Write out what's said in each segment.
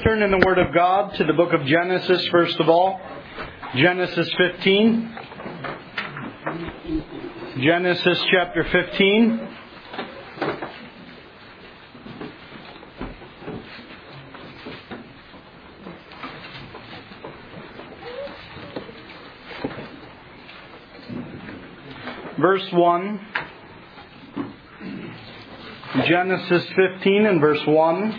turn in the Word of God to the book of Genesis, first of all. Genesis 15. Genesis chapter 15. Verse 1. Genesis 15 and verse 1.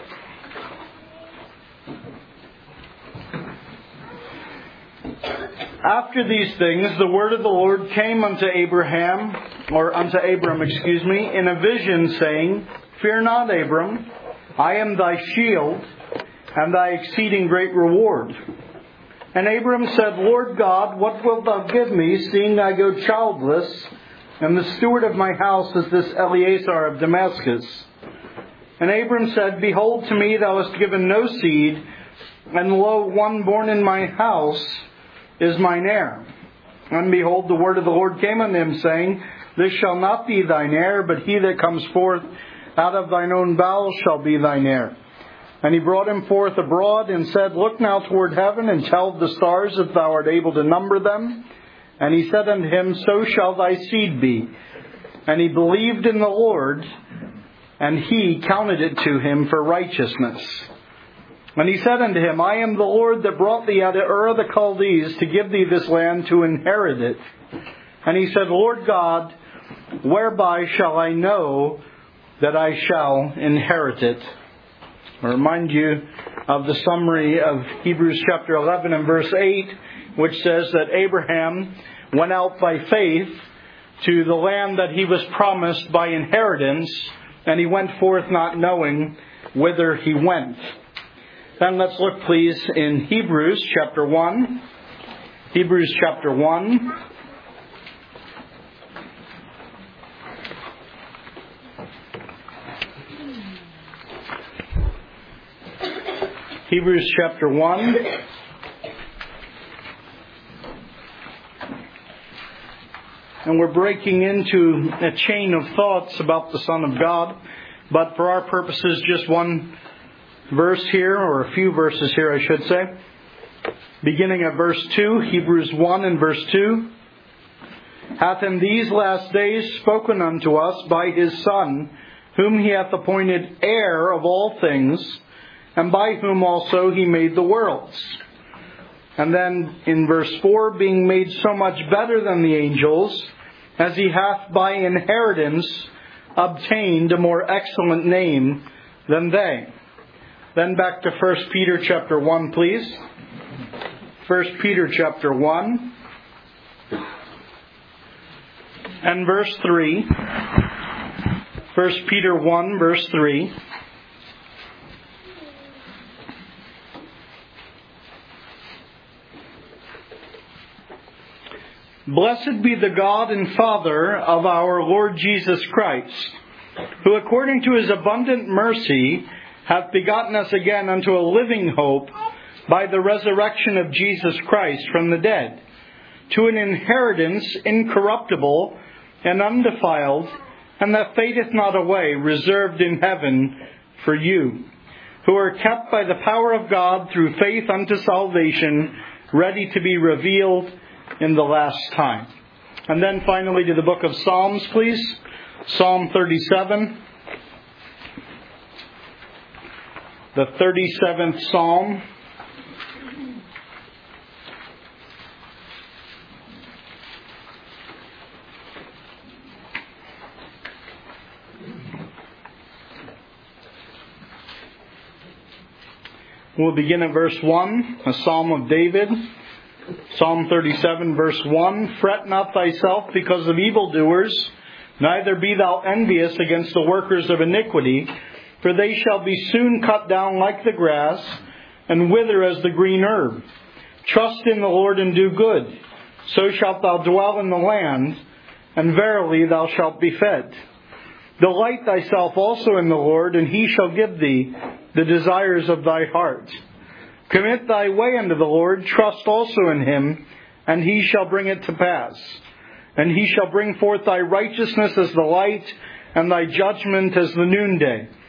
After these things, the word of the Lord came unto Abram, in a vision, saying, Fear not, Abram, I am thy shield, and thy exceeding great reward. And Abram said, Lord God, what wilt thou give me, seeing I go childless, and the steward of my house is this Eleazar of Damascus? And Abram said, Behold, to me thou hast given no seed, and lo, one born in my house is mine heir. And behold, the word of the Lord came unto him, saying, This shall not be thine heir, but he that comes forth out of thine own bowels shall be thine heir. And he brought him forth abroad, and said, Look now toward heaven, and tell the stars, if thou art able to number them. And he said unto him, So shall thy seed be. And he believed in the Lord, and he counted it to him for righteousness. And he said unto him, I am the Lord that brought thee out of Ur of the Chaldees to give thee this land to inherit it. And he said, Lord God, whereby shall I know that I shall inherit it? I remind you of the summary of Hebrews chapter 11 and verse 8, which says that Abraham went out by faith to the land that he was promised by inheritance, and he went forth not knowing whither he went. Then let's look, please, in Hebrews chapter 1. Hebrews chapter 1. Hebrews chapter 1. And we're breaking into a chain of thoughts about the Son of God. But for our purposes, just one verse here, or a few verses here, I should say. Beginning at verse 2, Hebrews 1 and verse 2. Hath in these last days spoken unto us by his Son, whom he hath appointed heir of all things, and by whom also he made the worlds. And then in verse 4, being made so much better than the angels, as he hath by inheritance obtained a more excellent name than they. Then back to 1 Peter chapter 1, please. 1 Peter chapter 1 and verse 3. 1 Peter 1, verse 3. Blessed be the God and Father of our Lord Jesus Christ, who according to his abundant mercy hath begotten us again unto a living hope by the resurrection of Jesus Christ from the dead, to an inheritance incorruptible and undefiled, and that fadeth not away, reserved in heaven for you, who are kept by the power of God through faith unto salvation, ready to be revealed in the last time. And then finally to the book of Psalms, please. Psalm 37. The 37th Psalm. We'll begin at verse 1, a Psalm of David. Psalm 37, verse 1. Fret not thyself because of evildoers, neither be thou envious against the workers of iniquity, for they shall be soon cut down like the grass, and wither as the green herb. Trust in the Lord and do good, so shalt thou dwell in the land, and verily thou shalt be fed. Delight thyself also in the Lord, and he shall give thee the desires of thy heart. Commit thy way unto the Lord, trust also in him, and he shall bring it to pass. And he shall bring forth thy righteousness as the light, and thy judgment as the noonday.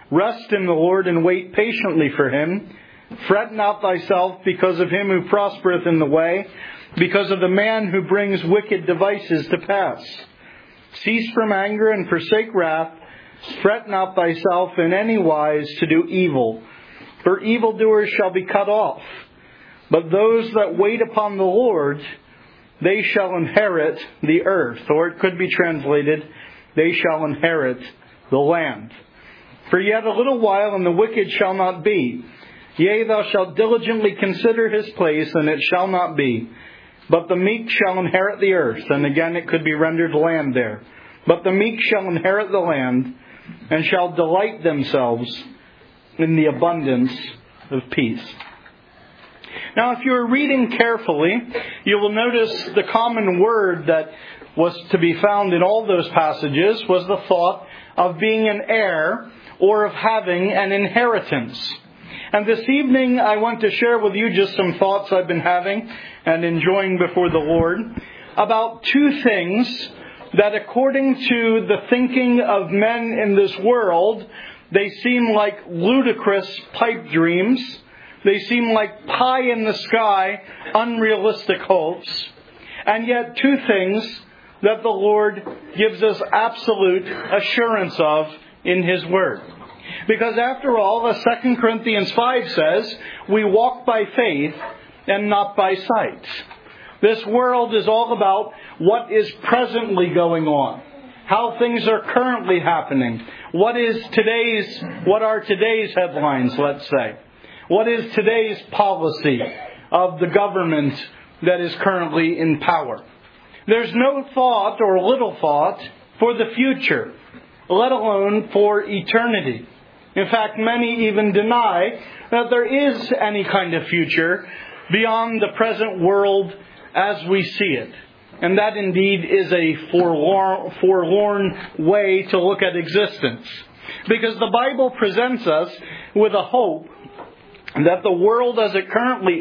Rest in the Lord and wait patiently for him. Fret not thyself because of him who prospereth in the way, because of the man who brings wicked devices to pass. Cease from anger and forsake wrath. Fret not thyself in any wise to do evil, for evildoers shall be cut off. But those that wait upon the Lord, they shall inherit the earth. Or it could be translated, they shall inherit the land. For yet a little while, and the wicked shall not be. Yea, thou shalt diligently consider his place, and it shall not be. But the meek shall inherit the earth. And again, it could be rendered land there. But the meek shall inherit the land, and shall delight themselves in the abundance of peace. Now, if you're reading carefully, you will notice the common word that was to be found in all those passages was the thought of being an heir or of having an inheritance. And this evening I want to share with you just some thoughts I've been having and enjoying before the Lord about two things that, according to the thinking of men in this world, they seem like ludicrous pipe dreams. They seem like pie in the sky, unrealistic hopes. And yet two things that the Lord gives us absolute assurance of in His Word. Because after all, as 2 Corinthians 5 says, we walk by faith and not by sight. This world is all about what is presently going on, how things are currently happening, what are today's headlines, let's say. What is today's policy of the government that is currently in power? There's no thought or little thought for the future, let alone for eternity. In fact, many even deny that there is any kind of future beyond the present world as we see it. And that indeed is a forlorn way to look at existence. Because the Bible presents us with a hope that the world as it currently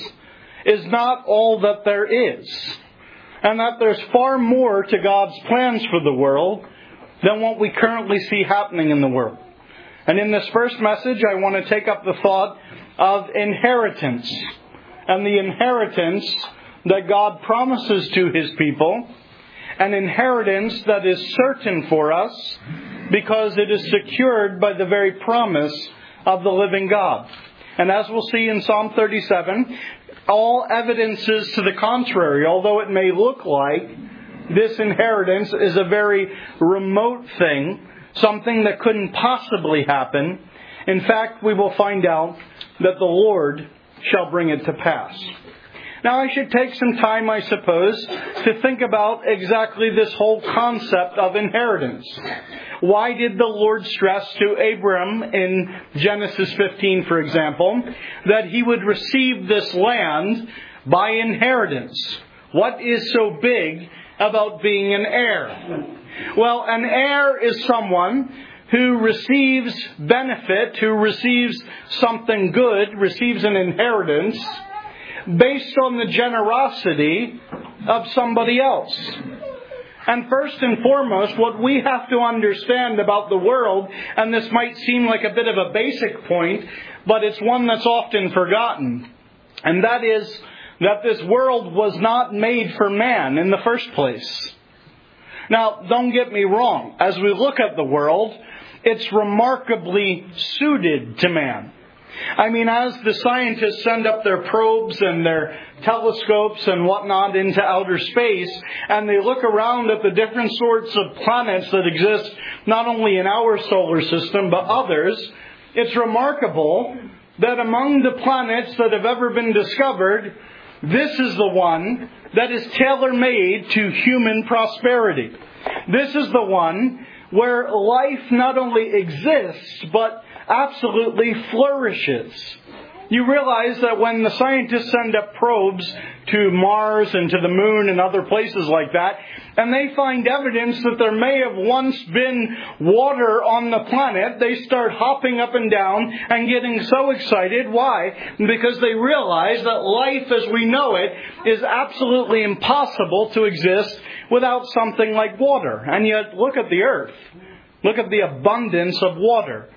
is not all that there is. And that there's far more to God's plans for the world than what we currently see happening in the world. And in this first message, I want to take up the thought of inheritance. And the inheritance that God promises to His people. An inheritance that is certain for us because it is secured by the very promise of the living God. And as we'll see in Psalm 37, all evidences to the contrary, although it may look like this inheritance is a very remote thing, something that couldn't possibly happen, in fact, we will find out that the Lord shall bring it to pass. Now, I should take some time, I suppose, to think about exactly this whole concept of inheritance. Why did the Lord stress to Abram in Genesis 15, for example, that he would receive this land by inheritance? What is so big about being an heir? Well, an heir is someone who receives benefit, who receives something good, receives an inheritance, based on the generosity of somebody else. And first and foremost, what we have to understand about the world, and this might seem like a bit of a basic point, but it's one that's often forgotten, and that is that this world was not made for man in the first place. Now, don't get me wrong. As we look at the world, it's remarkably suited to man. I mean, as the scientists send up their probes and their telescopes and whatnot into outer space, and they look around at the different sorts of planets that exist, not only in our solar system, but others, it's remarkable that among the planets that have ever been discovered, this is the one that is tailor-made to human prosperity. This is the one where life not only exists, but absolutely flourishes. You realize that when the scientists send up probes to Mars and to the Moon and other places like that, and they find evidence that there may have once been water on the planet, they start hopping up and down and getting so excited. Why? Because they realize that life as we know it is absolutely impossible to exist without something like water. And yet, look at the earth. Look at the abundance of water.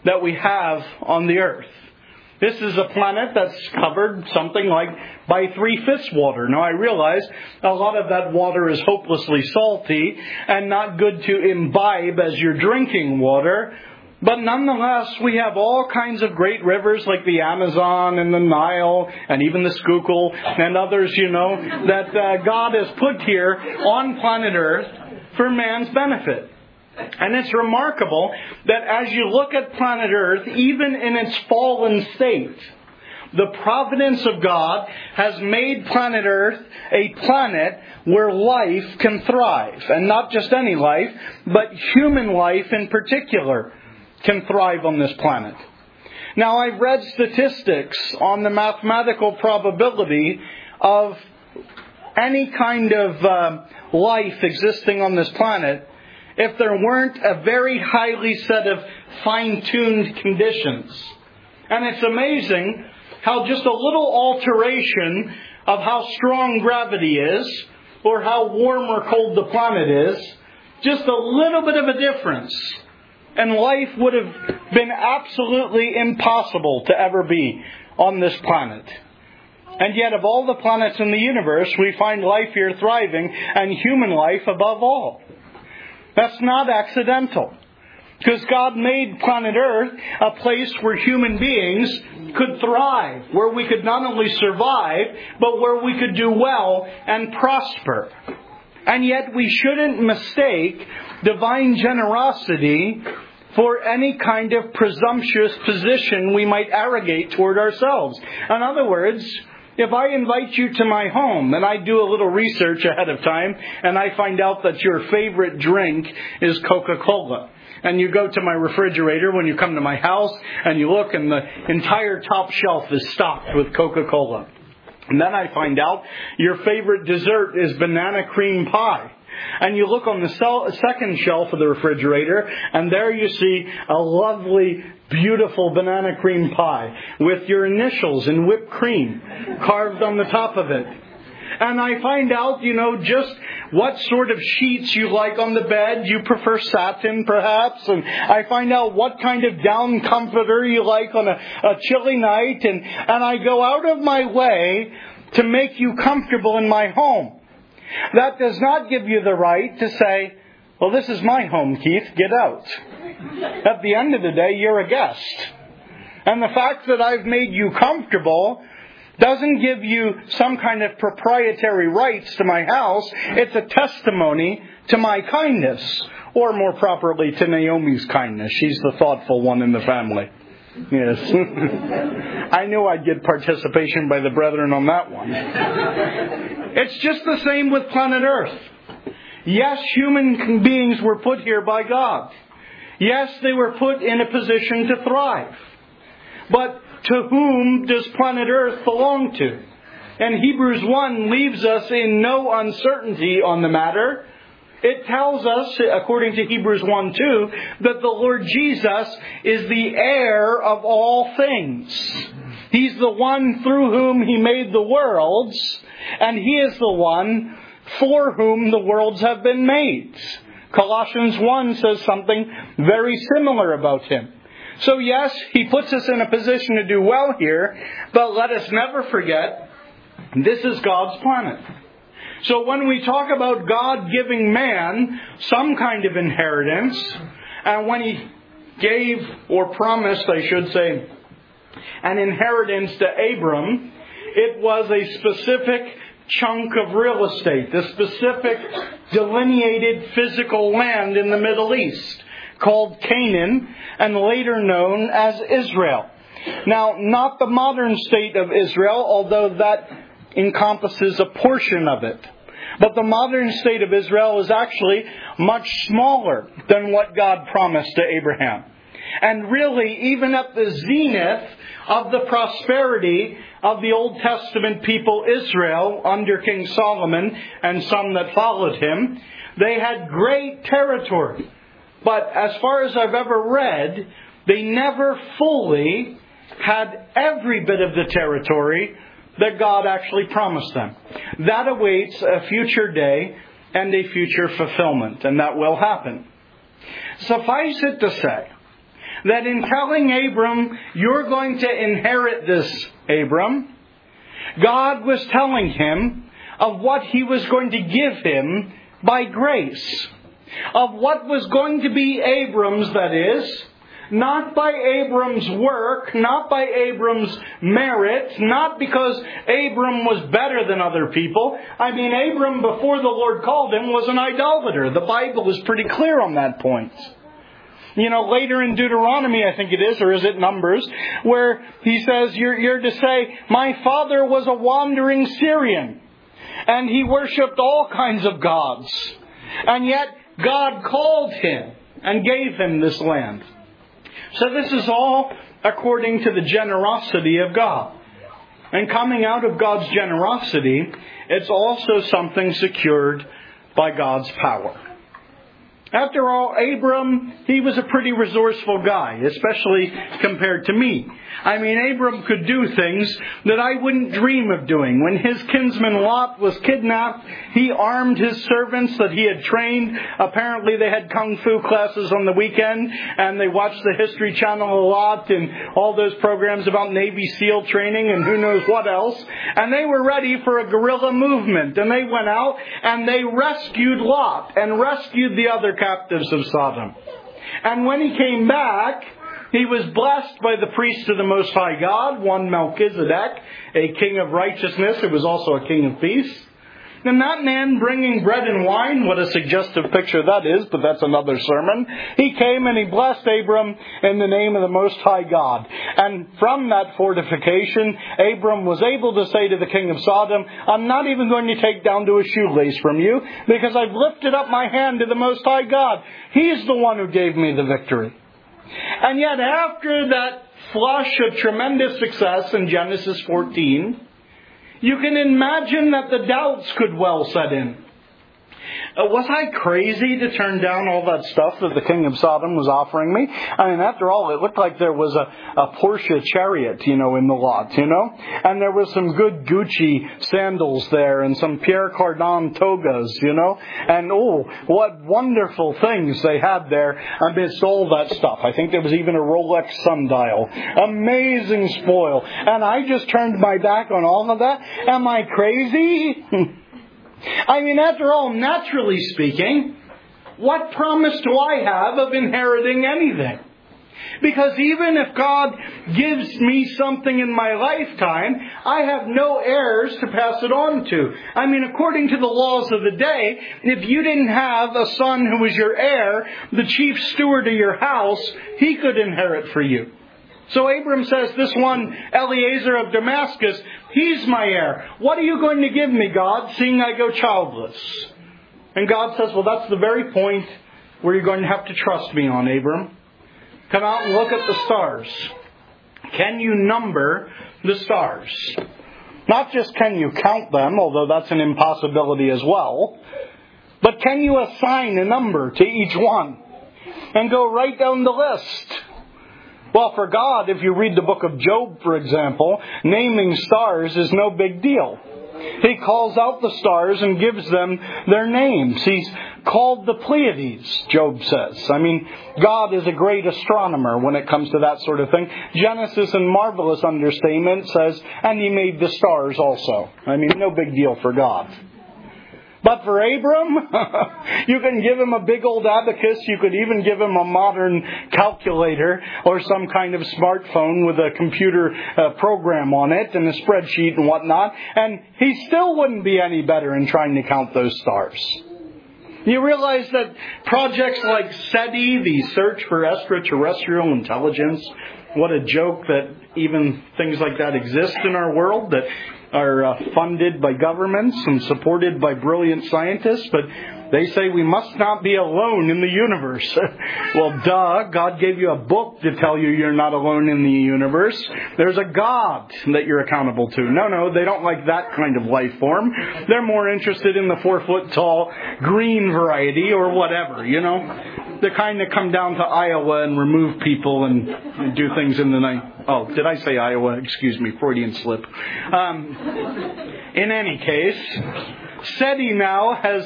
that we have on the earth. This is a planet that's covered something like by 3/5 water. Now I realize a lot of that water is hopelessly salty and not good to imbibe as your drinking water. But nonetheless, we have all kinds of great rivers like the Amazon and the Nile and even the Schuylkill and others, that God has put here on planet Earth for man's benefit. And it's remarkable that as you look at planet Earth, even in its fallen state, the providence of God has made planet Earth a planet where life can thrive. And not just any life, but human life in particular can thrive on this planet. Now, I've read statistics on the mathematical probability of any kind of life existing on this planet if there weren't a very highly set of fine-tuned conditions. And it's amazing how just a little alteration of how strong gravity is, or how warm or cold the planet is, just a little bit of a difference, and life would have been absolutely impossible to ever be on this planet. And yet of all the planets in the universe, we find life here thriving, and human life above all. That's not accidental. Because God made planet Earth a place where human beings could thrive, where we could not only survive, but where we could do well and prosper. And yet we shouldn't mistake divine generosity for any kind of presumptuous position we might arrogate toward ourselves. In other words, if I invite you to my home and I do a little research ahead of time and I find out that your favorite drink is Coca-Cola, and you go to my refrigerator when you come to my house and you look and the entire top shelf is stocked with Coca-Cola, and then I find out your favorite dessert is banana cream pie, and you look on the second shelf of the refrigerator, and there you see a lovely, beautiful banana cream pie with your initials in whipped cream carved on the top of it. And I find out, just what sort of sheets you like on the bed. You prefer satin, perhaps. And I find out what kind of down comforter you like on a chilly night. And I go out of my way to make you comfortable in my home. That does not give you the right to say, well, this is my home, Keith, get out. At the end of the day, you're a guest. And the fact that I've made you comfortable doesn't give you some kind of proprietary rights to my house. It's a testimony to my kindness. Or more properly, to Naomi's kindness. She's the thoughtful one in the family. Yes. I knew I'd get participation by the brethren on that one. It's just the same with planet Earth. Yes, human beings were put here by God. Yes, they were put in a position to thrive. But to whom does planet Earth belong to? And Hebrews 1 leaves us in no uncertainty on the matter. It tells us, according to Hebrews 1:2, that the Lord Jesus is the heir of all things. He's the one through whom He made the worlds, and He is the one for whom the worlds have been made. Colossians 1 says something very similar about Him. So yes, He puts us in a position to do well here, but let us never forget, this is God's planet. So when we talk about God giving man some kind of inheritance, and when He gave, or promised, I should say, an inheritance to Abram, it was a specific chunk of real estate, a specific delineated physical land in the Middle East, called Canaan, and later known as Israel. Now, not the modern state of Israel, although that encompasses a portion of it. But the modern state of Israel is actually much smaller than what God promised to Abraham. And really, even at the zenith of the prosperity of the Old Testament people Israel under King Solomon and some that followed him, they had great territory. But as far as I've ever read, they never fully had every bit of the territory that God actually promised them. That awaits a future day and a future fulfillment, and that will happen. Suffice it to say that in telling Abram, you're going to inherit this, Abram, God was telling him of what He was going to give him by grace. Of what was going to be Abram's, that is, not by Abram's work, not by Abram's merit, not because Abram was better than other people. I mean, Abram, before the Lord called him, was an idolater. The Bible is pretty clear on that point. You know, later in Deuteronomy, I think it is, or is it Numbers, where he says, you're to say, my father was a wandering Syrian, and he worshipped all kinds of gods. And yet, God called him and gave him this land. So this is all according to the generosity of God. And coming out of God's generosity, it's also something secured by God's power. After all, Abram, he was a pretty resourceful guy, especially compared to me. I mean, Abram could do things that I wouldn't dream of doing. When his kinsman Lot was kidnapped, he armed his servants that he had trained. Apparently they had kung fu classes on the weekend, and they watched the History Channel a lot and all those programs about Navy SEAL training and who knows what else. And they were ready for a guerrilla movement. And they went out and they rescued Lot and rescued the other captives of Sodom. And when he came back, he was blessed by the priest of the Most High God, one Melchizedek, a king of righteousness who was also a king of peace. And that man bringing bread and wine, what a suggestive picture that is, but that's another sermon. He came and he blessed Abram in the name of the Most High God. And from that fortification, Abram was able to say to the king of Sodom, I'm not even going to take down to a shoelace from you, because I've lifted up my hand to the Most High God. He's the one who gave me the victory. And yet after that flush of tremendous success in Genesis 14, you can imagine that the doubts could well set in. Was I crazy to turn down all that stuff that the king of Sodom was offering me? I mean, after all, it looked like there was a Porsche chariot, in the lot, And there was some good Gucci sandals there and some Pierre Cardin togas, And what wonderful things they had there amidst all that stuff. I think there was even a Rolex sundial. Amazing spoil. And I just turned my back on all of that? Am I crazy? I mean, after all, naturally speaking, what promise do I have of inheriting anything? Because even if God gives me something in my lifetime, I have no heirs to pass it on to. I mean, according to the laws of the day, if you didn't have a son who was your heir, the chief steward of your house, he could inherit for you. So Abram says, this one, Eliezer of Damascus, he's my heir. What are you going to give me, God, seeing I go childless? And God says, well, that's the very point where you're going to have to trust me on, Abram. Come out and look at the stars. Can you number the stars? Not just can you count them, although that's an impossibility as well, but can you assign a number to each one and go right down the list? Well, for God, if you read the book of Job, for example, naming stars is no big deal. He calls out the stars and gives them their names. He's called the Pleiades, Job says. I mean, God is a great astronomer when it comes to that sort of thing. Genesis, in marvelous understatement, says, and He made the stars also. I mean, no big deal for God. But for Abram, you can give him a big old abacus. You could even give him a modern calculator or some kind of smartphone with a computer program on it and a spreadsheet and whatnot. And he still wouldn't be any better in trying to count those stars. You realize that projects like SETI, the Search for Extraterrestrial Intelligence, what a joke that even things like that exist in our world, that are funded by governments and supported by brilliant scientists, but they say we must not be alone in the universe. Well, duh, God gave you a book to tell you you're not alone in the universe. There's a God that you're accountable to. No, they don't like that kind of life form. They're more interested in the 4-foot-tall green variety or whatever, The kind that come down to Iowa and remove people and do things in the night. Oh, did I say Iowa? Excuse me, Freudian slip. In any case, SETI now has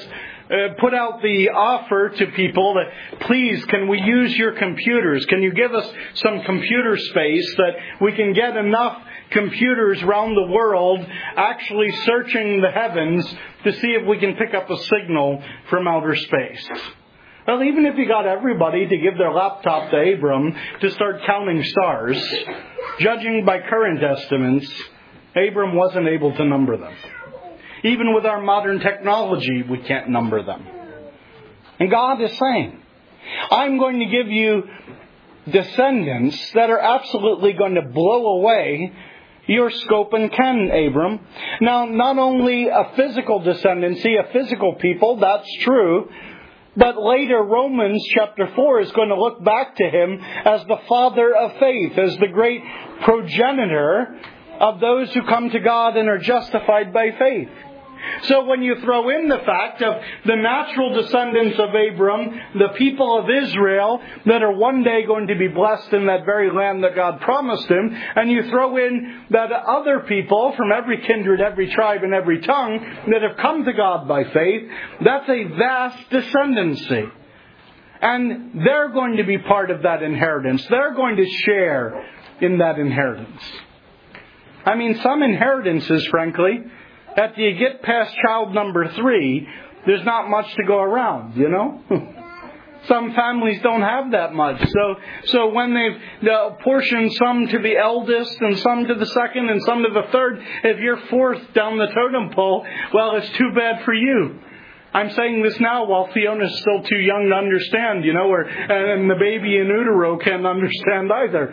put out the offer to people that, please, can we use your computers? Can you give us some computer space that we can get enough computers around the world actually searching the heavens to see if we can pick up a signal from outer space? Well, even if you got everybody to give their laptop to Abram to start counting stars, judging by current estimates, Abram wasn't able to number them. Even with our modern technology, we can't number them. And God is saying, I'm going to give you descendants that are absolutely going to blow away your scope and ken, Abram. Now, not only a physical descendancy, a physical people, that's true. But later, Romans chapter 4 is going to look back to him as the father of faith, as the great progenitor of those who come to God and are justified by faith. So when you throw in the fact of the natural descendants of Abram, the people of Israel that are one day going to be blessed in that very land that God promised him, and you throw in that other people from every kindred, every tribe, and every tongue that have come to God by faith, that's a vast descendancy. And they're going to be part of that inheritance. They're going to share in that inheritance. I mean, some inheritances, frankly, after you get past child number 3, there's not much to go around, you know. Some families don't have that much. So when they've apportioned some to the eldest and some to the second and some to the third, if you're fourth down the totem pole, well, it's too bad for you. I'm saying this now while Fiona's still too young to understand, you know, and the baby in utero can't understand either.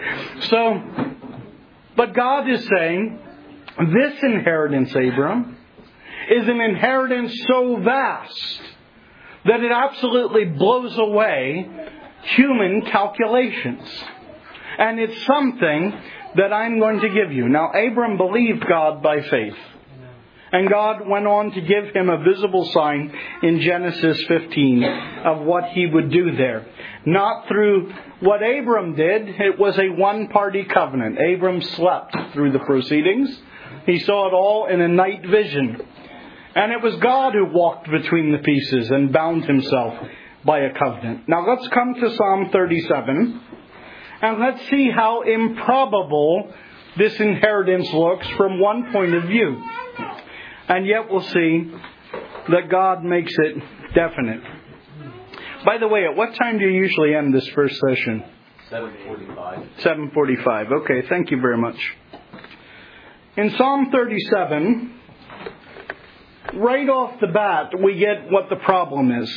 But God is saying, this inheritance, Abram, is an inheritance so vast that it absolutely blows away human calculations. And it's something that I'm going to give you. Now, Abram believed God by faith. And God went on to give him a visible sign in Genesis 15 of what he would do there. Not through what Abram did. It was a one-party covenant. Abram slept through the proceedings. He saw it all in a night vision. And it was God who walked between the pieces and bound himself by a covenant. Now let's come to Psalm 37. And let's see how improbable this inheritance looks from one point of view. And yet we'll see that God makes it definite. By the way, at what time do you usually end this first session? 7:45. 7:45. Okay, thank you very much. In Psalm 37, right off the bat, we get what the problem is.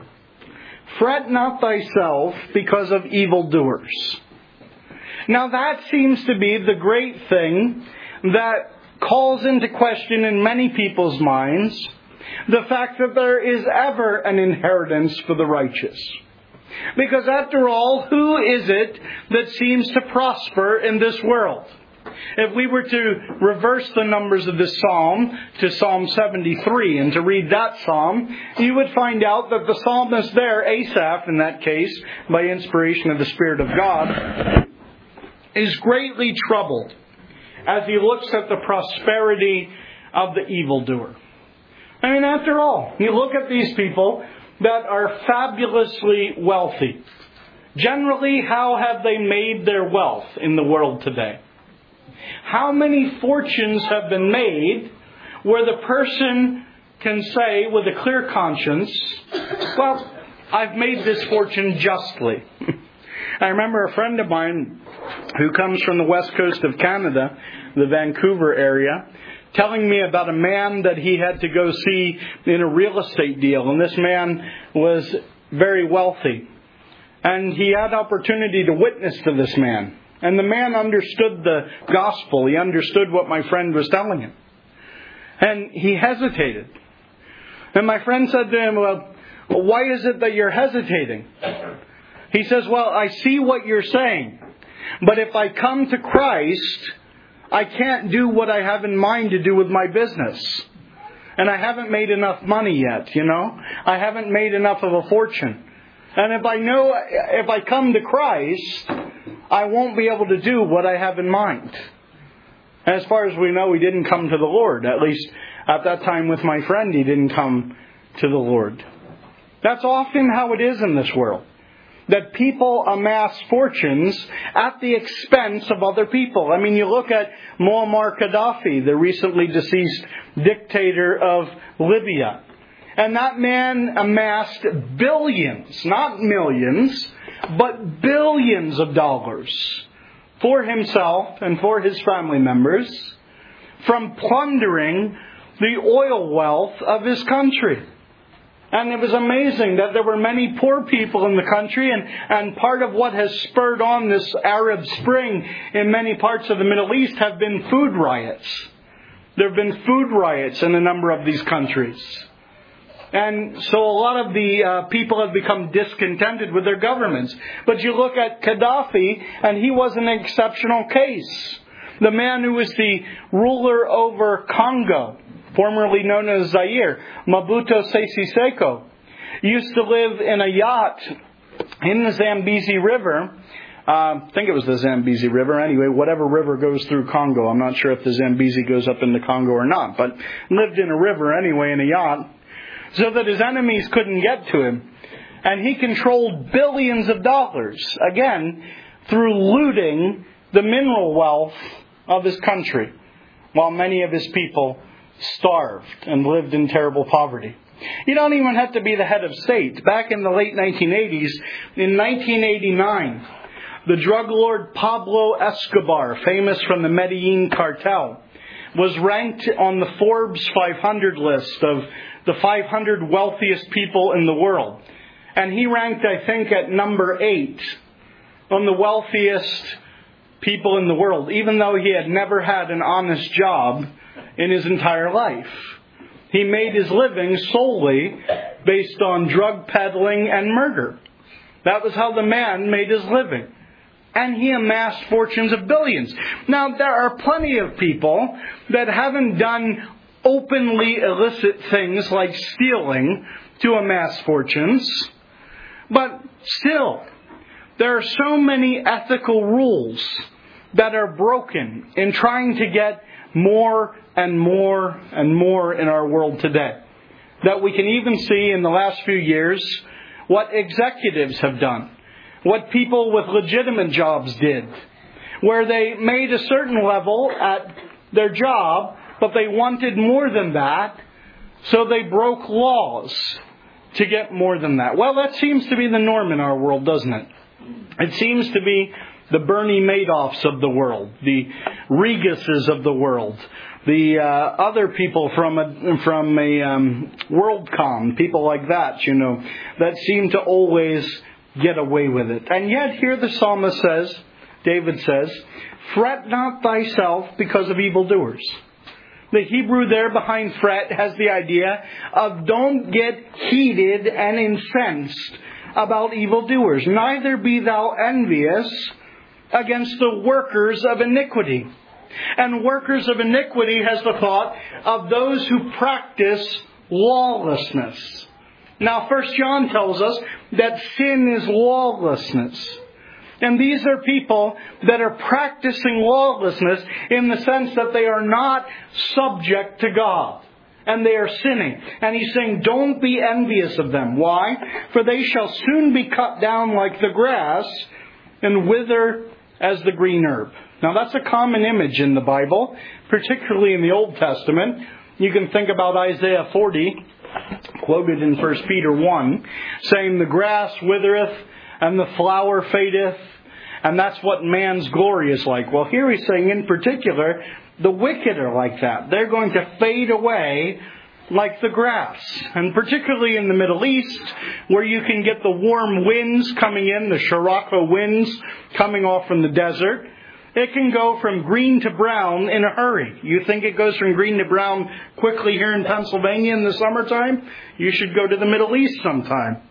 Fret not thyself because of evildoers. Now that seems to be the great thing that calls into question in many people's minds the fact that there is ever an inheritance for the righteous. Because after all, who is it that seems to prosper in this world? If we were to reverse the numbers of this psalm to Psalm 73 and to read that psalm, you would find out that the psalmist there, Asaph in that case, by inspiration of the Spirit of God, is greatly troubled as he looks at the prosperity of the evildoer. I mean, after all, you look at these people that are fabulously wealthy. Generally, how have they made their wealth in the world today? How many fortunes have been made where the person can say with a clear conscience, well, I've made this fortune justly. I remember a friend of mine who comes from the west coast of Canada, the Vancouver area, telling me about a man that he had to go see in a real estate deal. And this man was very wealthy. And he had opportunity to witness to this man. And the man understood the gospel. He understood what my friend was telling him. And he hesitated. And my friend said to him, well, why is it that you're hesitating? He says, well, I see what you're saying. But if I come to Christ, I can't do what I have in mind to do with my business. And I haven't made enough money yet, you know. I haven't made enough of a fortune. And if I come to Christ, I won't be able to do what I have in mind. And as far as we know, he didn't come to the Lord. At least at that time with my friend, he didn't come to the Lord. That's often how it is in this world. That people amass fortunes at the expense of other people. I mean, you look at Muammar Gaddafi, the recently deceased dictator of Libya. And that man amassed billions, not millions, but billions of dollars for himself and for his family members from plundering the oil wealth of his country. And it was amazing that there were many poor people in the country, and part of what has spurred on this Arab Spring in many parts of the Middle East have been food riots. There have been food riots in a number of these countries. And so a lot of the people have become discontented with their governments. But you look at Gaddafi, and he was an exceptional case. The man who was the ruler over Congo, formerly known as Zaire, Mobutu Sese Seko, used to live in a yacht in the Zambezi River. I think it was the Zambezi River. Anyway, whatever river goes through Congo. I'm not sure if the Zambezi goes up into Congo or not. But lived in a river anyway in a yacht so that his enemies couldn't get to him. And he controlled billions of dollars, again, through looting the mineral wealth of his country, while many of his people starved and lived in terrible poverty. You don't even have to be the head of state. Back in the late 1980s, in 1989, the drug lord Pablo Escobar, famous from the Medellin cartel, was ranked on the Forbes 500 list of the 500 wealthiest people in the world. And he ranked, I think, at number 8 on the wealthiest people in the world, even though he had never had an honest job in his entire life. He made his living solely based on drug peddling and murder. That was how the man made his living. And he amassed fortunes of billions. Now, there are plenty of people that haven't done openly illicit things like stealing to amass fortunes. But still, there are so many ethical rules that are broken in trying to get more and more and more in our world today. That we can even see in the last few years what executives have done. What people with legitimate jobs did. Where they made a certain level at their job, but they wanted more than that, so they broke laws to get more than that. Well, that seems to be the norm in our world, doesn't it? It seems to be the Bernie Madoffs of the world, the Reguses of the world, the other people from a WorldCom, people like that, you know, that seem to always get away with it. And yet here the psalmist says, David says, "Fret not thyself because of evildoers." The Hebrew there behind fret has the idea of don't get heated and incensed about evildoers. Neither be thou envious against the workers of iniquity. And workers of iniquity has the thought of those who practice lawlessness. Now, 1 John tells us that sin is lawlessness. And these are people that are practicing lawlessness in the sense that they are not subject to God. And they are sinning. And he's saying, don't be envious of them. Why? For they shall soon be cut down like the grass and wither as the green herb. Now that's a common image in the Bible, particularly in the Old Testament. You can think about Isaiah 40, quoted in 1 Peter 1, saying, "The grass withereth and the flower fadeth, and that's what man's glory is like." Well, here he's saying in particular, the wicked are like that. They're going to fade away like the grass. And particularly in the Middle East, where you can get the warm winds coming in, the Sirocco winds coming off from the desert, it can go from green to brown in a hurry. You think it goes from green to brown quickly here in Pennsylvania in the summertime? You should go to the Middle East sometime.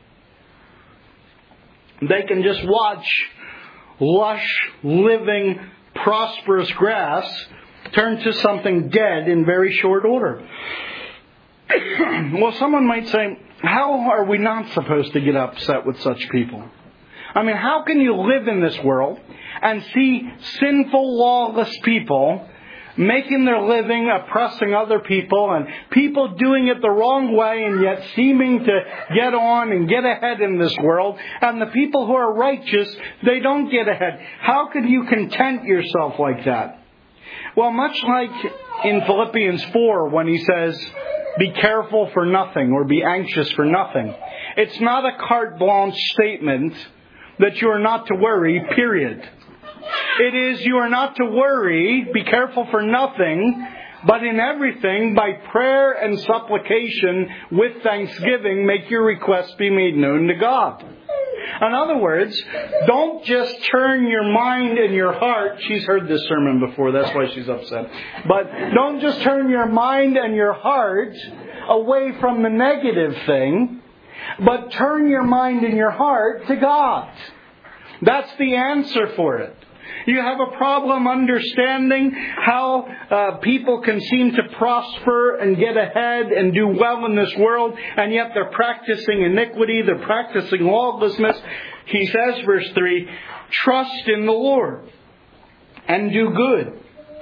They can just watch lush, living, prosperous grass turn to something dead in very short order. Well, someone might say, how are we not supposed to get upset with such people? I mean, how can you live in this world and see sinful, lawless people making their living, oppressing other people, and people doing it the wrong way and yet seeming to get on and get ahead in this world. And the people who are righteous, they don't get ahead. How could you content yourself like that? Well, much like in Philippians 4 when he says, be careful for nothing or be anxious for nothing. It's not a carte blanche statement that you are not to worry, period. It is you are not to worry, be careful for nothing, but in everything, by prayer and supplication with thanksgiving, make your requests be made known to God. In other words, don't just turn your mind and your heart. She's heard this sermon before, that's why she's upset. But don't just turn your mind and your heart away from the negative thing, but turn your mind and your heart to God. That's the answer for it. You have a problem understanding how people can seem to prosper and get ahead and do well in this world, and yet they're practicing iniquity, they're practicing lawlessness. He says, verse 3, trust in the Lord and do good.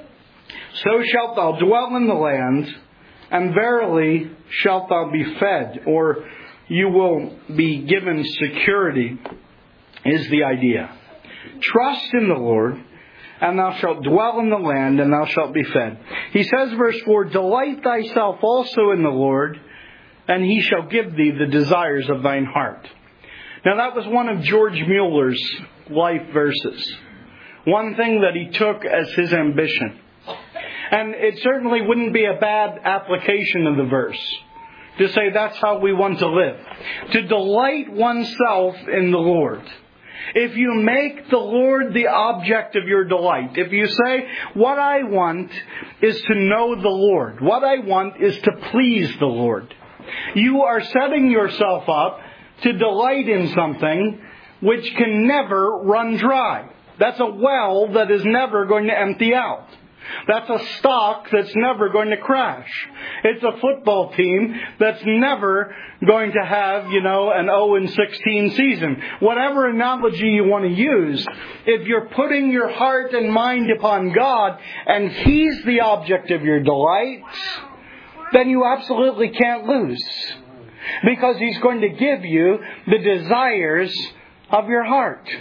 So shalt thou dwell in the land, and verily shalt thou be fed, or you will be given security, is the idea. Trust in the Lord, and thou shalt dwell in the land, and thou shalt be fed. He says, verse 4, delight thyself also in the Lord, and he shall give thee the desires of thine heart. Now that was one of George Mueller's life verses. One thing that he took as his ambition. And it certainly wouldn't be a bad application of the verse to say that's how we want to live. To delight oneself in the Lord. If you make the Lord the object of your delight, if you say, what I want is to know the Lord, what I want is to please the Lord, you are setting yourself up to delight in something which can never run dry. That's a well that is never going to empty out. That's a stock that's never going to crash. It's a football team that's never going to have, an 0-16 season. Whatever analogy you want to use, if you're putting your heart and mind upon God and He's the object of your delight, then you absolutely can't lose. Because He's going to give you the desires of your heart.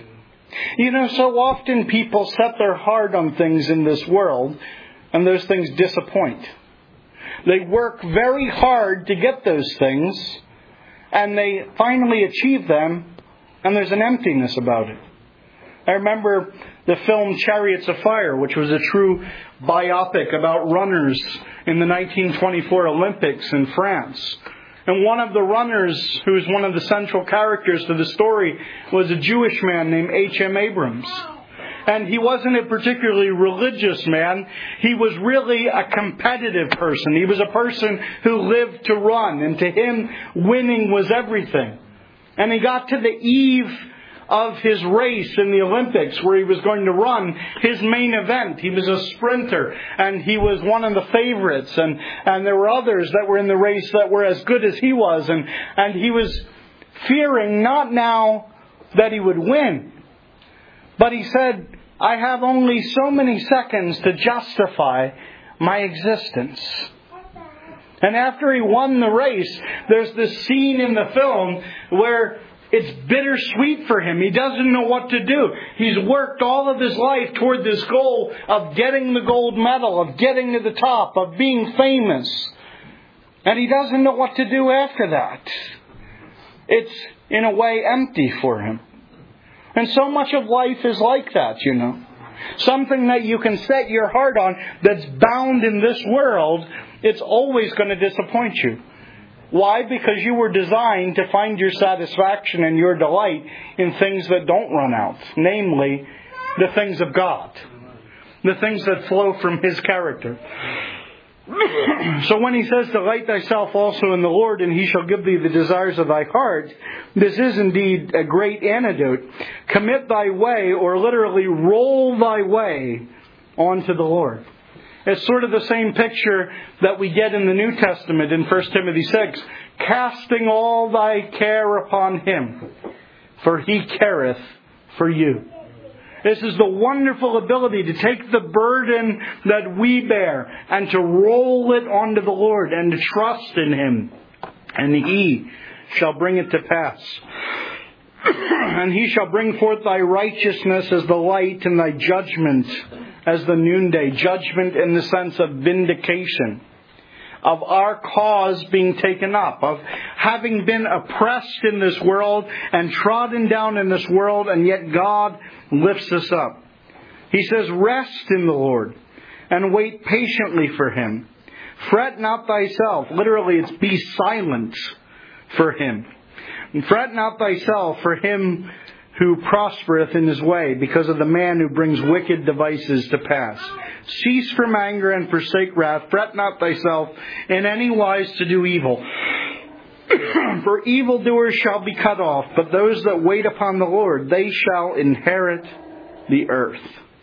So often people set their heart on things in this world, and those things disappoint. They work very hard to get those things, and they finally achieve them, and there's an emptiness about it. I remember the film Chariots of Fire, which was a true biopic about runners in the 1924 Olympics in France. And one of the runners, who is one of the central characters to the story, was a Jewish man named H.M. Abrams. And he wasn't a particularly religious man. He was really a competitive person. He was a person who lived to run. And to him, winning was everything. And he got to the eve of his race in the Olympics where he was going to run his main event. He was a sprinter and he was one of the favorites, and there were others that were in the race that were as good as he was, and he was fearing not now that he would win, but he said, I have only so many seconds to justify my existence. And after he won the race, there's this scene in the film where it's bittersweet for him. He doesn't know what to do. He's worked all of his life toward this goal of getting the gold medal, of getting to the top, of being famous. And he doesn't know what to do after that. It's, in a way, empty for him. And so much of life is like that, Something that you can set your heart on that's bound in this world, it's always going to disappoint you. Why? Because you were designed to find your satisfaction and your delight in things that don't run out. Namely, the things of God. The things that flow from His character. So when he says, delight thyself also in the Lord, and He shall give thee the desires of thy heart, this is indeed a great antidote. Commit thy way, or literally roll thy way onto the Lord. It's sort of the same picture that we get in the New Testament in 1 Timothy 6. Casting all thy care upon Him, for He careth for you. This is the wonderful ability to take the burden that we bear and to roll it onto the Lord and to trust in Him. And He shall bring it to pass. And He shall bring forth thy righteousness as the light and thy judgment as the noonday. Judgment in the sense of vindication, of our cause being taken up, of having been oppressed in this world and trodden down in this world, and yet God lifts us up. He says, rest in the Lord and wait patiently for Him. Fret not thyself. Literally, it's be silent for Him. And fret not thyself for him who prospereth in his way, because of the man who brings wicked devices to pass. Cease from anger and forsake wrath. Fret not thyself in any wise to do evil. For evildoers shall be cut off, but those that wait upon the Lord, they shall inherit the earth.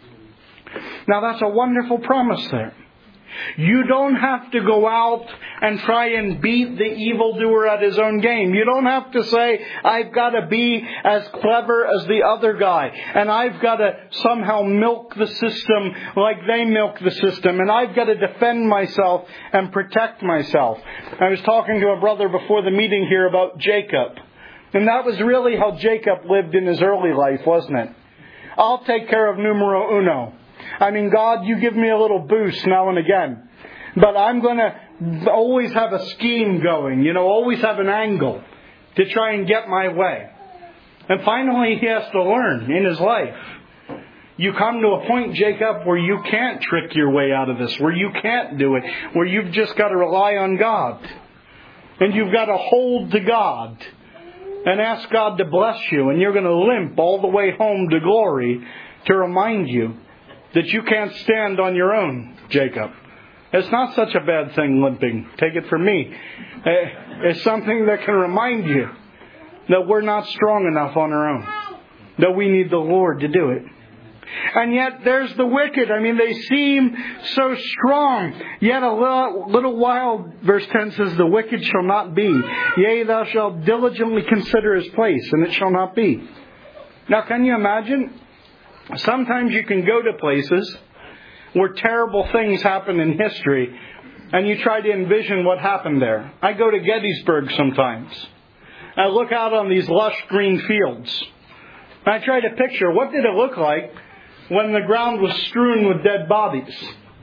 Now that's a wonderful promise there. You don't have to go out and try and beat the evildoer at his own game. You don't have to say, I've got to be as clever as the other guy, and I've got to somehow milk the system like they milk the system, and I've got to defend myself and protect myself. I was talking to a brother before the meeting here about Jacob, and that was really how Jacob lived in his early life, wasn't it? I'll take care of numero uno. I mean, God, you give me a little boost now and again. But I'm going to always have a scheme going, always have an angle to try and get my way. And finally, he has to learn in his life. You come to a point, Jacob, where you can't trick your way out of this, where you can't do it, where you've just got to rely on God. And you've got to hold to God and ask God to bless you. And you're going to limp all the way home to glory to remind you that you can't stand on your own, Jacob. It's not such a bad thing, limping. Take it from me. It's something that can remind you that we're not strong enough on our own, that we need the Lord to do it. And yet there's the wicked. I mean, they seem so strong. Yet a little while, verse 10 says, the wicked shall not be. Yea, thou shalt diligently consider his place, and it shall not be. Now, can you imagine? Sometimes you can go to places where terrible things happen in history, and you try to envision what happened there. I go to Gettysburg sometimes. I look out on these lush green fields. And I try to picture, what did it look like when the ground was strewn with dead bodies?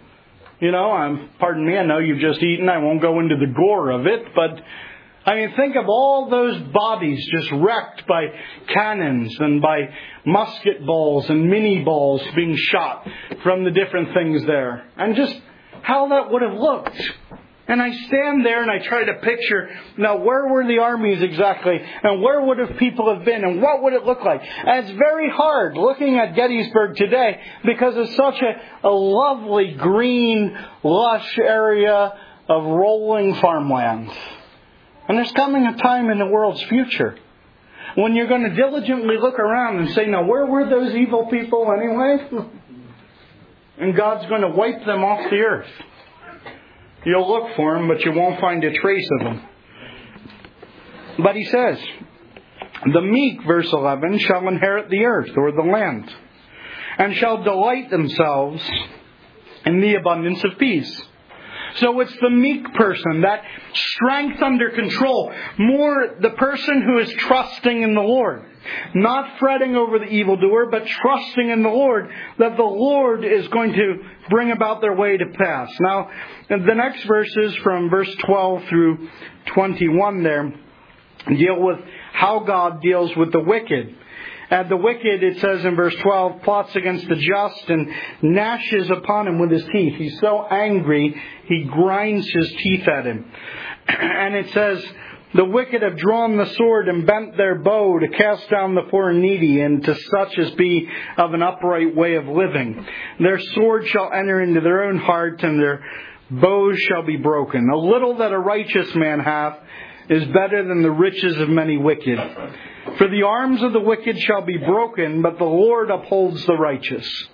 Pardon me, I know you've just eaten. I won't go into the gore of it, but I mean, think of all those bodies just wrecked by cannons and by musket balls and mini balls being shot from the different things there. And just how that would have looked. And I stand there and I try to picture, now where were the armies exactly? And where would have people have been? And what would it look like? And it's very hard looking at Gettysburg today because it's such a lovely green, lush area of rolling farmland. And there's coming a time in the world's future when you're going to diligently look around and say, now where were those evil people anyway? And God's going to wipe them off the earth. You'll look for them, but you won't find a trace of them. But he says, the meek, verse 11, shall inherit the earth or the land, and shall delight themselves in the abundance of peace. So it's the meek person, that strength under control. More the person who is trusting in the Lord. Not fretting over the evildoer, but trusting in the Lord, that the Lord is going to bring about their way to pass. Now, the next verses from verse 12 through 21 there deal with how God deals with the wicked. And the wicked, it says in verse 12, plots against the just and gnashes upon him with his teeth. He's so angry, he grinds his teeth at him. And it says, the wicked have drawn the sword and bent their bow to cast down the poor and needy, and to such as be of an upright way of living. Their sword shall enter into their own heart, and their bows shall be broken. A little that a righteous man hath is better than the riches of many wicked. For the arms of the wicked shall be broken, but the Lord upholds the righteous.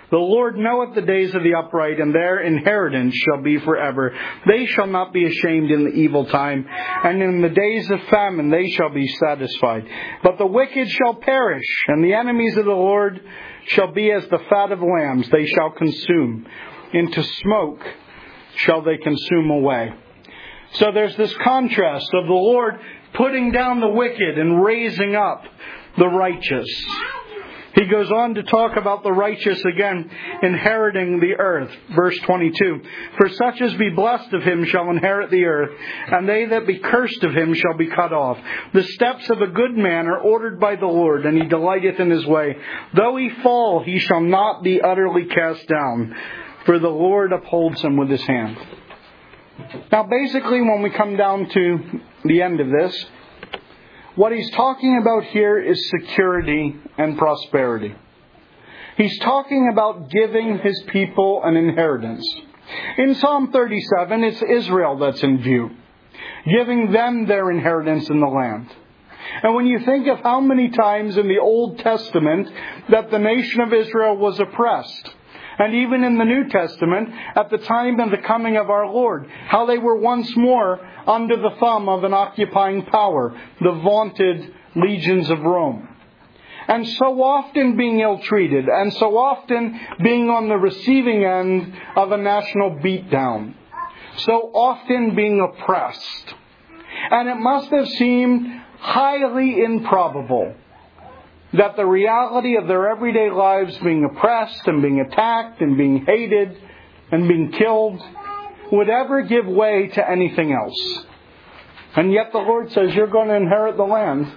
The Lord knoweth the days of the upright, and their inheritance shall be forever. They shall not be ashamed in the evil time, and in the days of famine they shall be satisfied. But the wicked shall perish, and the enemies of the Lord shall be as the fat of lambs. They shall consume. Into smoke shall they consume away. So there's this contrast of the Lord putting down the wicked and raising up the righteous. He goes on to talk about the righteous again, inheriting the earth. Verse 22, For such as be blessed of him shall inherit the earth, and they that be cursed of him shall be cut off. The steps of a good man are ordered by the Lord, and he delighteth in his way. Though he fall, he shall not be utterly cast down, for the Lord upholds him with his hand. Now basically, when we come down to the end of this, what he's talking about here is security and prosperity. He's talking about giving his people an inheritance. In Psalm 37, it's Israel that's in view, giving them their inheritance in the land. And when you think of how many times in the Old Testament that the nation of Israel was oppressed, and even in the New Testament, at the time of the coming of our Lord, how they were once more under the thumb of an occupying power, the vaunted legions of Rome. And so often being ill-treated, and so often being on the receiving end of a national beatdown. So often being oppressed. And it must have seemed highly improbable that the reality of their everyday lives, being oppressed and being attacked and being hated and being killed, would ever give way to anything else. And yet the Lord says, you're going to inherit the land.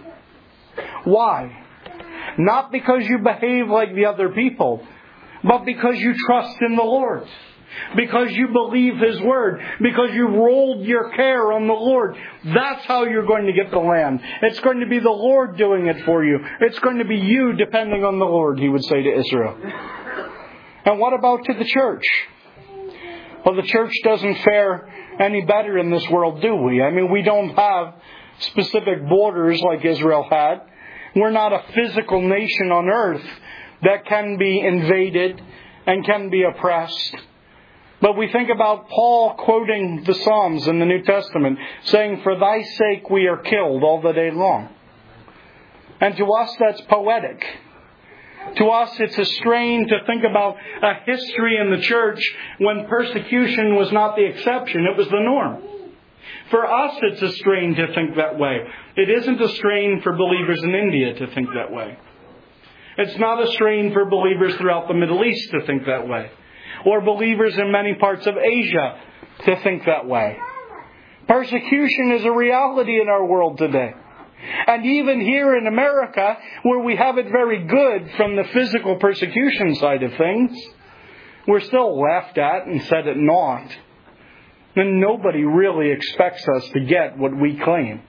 Why? Not because you behave like the other people, but because you trust in the Lord. Because you believe His Word. Because you rolled your care on the Lord. That's how you're going to get the land. It's going to be the Lord doing it for you. It's going to be you depending on the Lord, He would say to Israel. And what about to the church? Well, the church doesn't fare any better in this world, do we? I mean, we don't have specific borders like Israel had. We're not a physical nation on earth that can be invaded and can be oppressed. But we think about Paul quoting the Psalms in the New Testament, saying, For thy sake we are killed all the day long. And to us that's poetic. To us it's a strain to think about a history in the church when persecution was not the exception, it was the norm. For us it's a strain to think that way. It isn't a strain for believers in India to think that way. It's not a strain for believers throughout the Middle East to think that way. Or believers in many parts of Asia to think that way. Persecution is a reality in our world today. And even here in America, where we have it very good from the physical persecution side of things, we're still laughed at and set at naught. And nobody really expects us to get what we claim.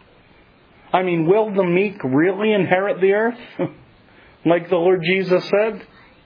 I mean, will the meek really inherit the earth? Like the Lord Jesus said?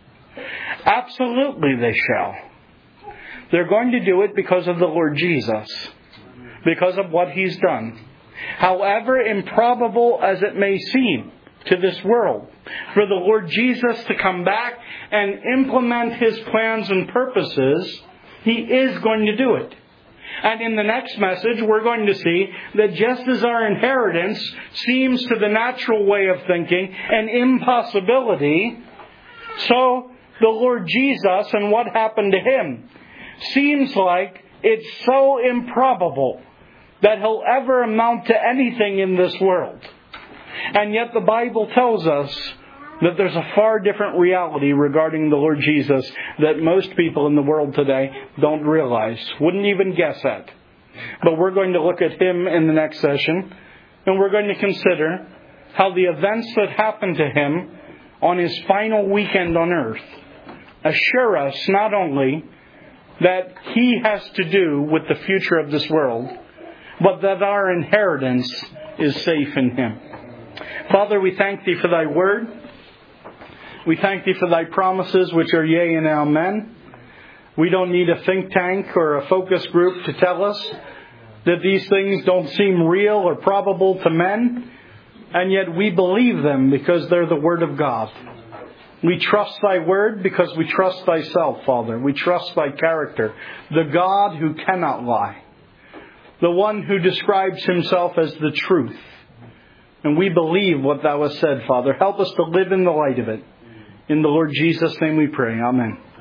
Absolutely they shall. They're going to do it because of the Lord Jesus. Because of what He's done. However improbable as it may seem to this world, for the Lord Jesus to come back and implement His plans and purposes, He is going to do it. And in the next message, we're going to see that just as our inheritance seems to the natural way of thinking an impossibility, so the Lord Jesus and what happened to Him seems like it's so improbable that He'll ever amount to anything in this world. And yet the Bible tells us that there's a far different reality regarding the Lord Jesus that most people in the world today don't realize, wouldn't even guess at. But we're going to look at Him in the next session, and we're going to consider how the events that happened to Him on His final weekend on earth assure us not only that He has to do with the future of this world, but that our inheritance is safe in Him. Father, we thank Thee for Thy Word. We thank Thee for Thy promises, which are yea and amen. We don't need a think tank or a focus group to tell us that these things don't seem real or probable to men, and yet we believe them because they're the Word of God. We trust Thy word because we trust Thyself, Father. We trust Thy character, the God who cannot lie, the one who describes Himself as the truth. And we believe what Thou hast said, Father. Help us to live in the light of it. In the Lord Jesus' name we pray. Amen.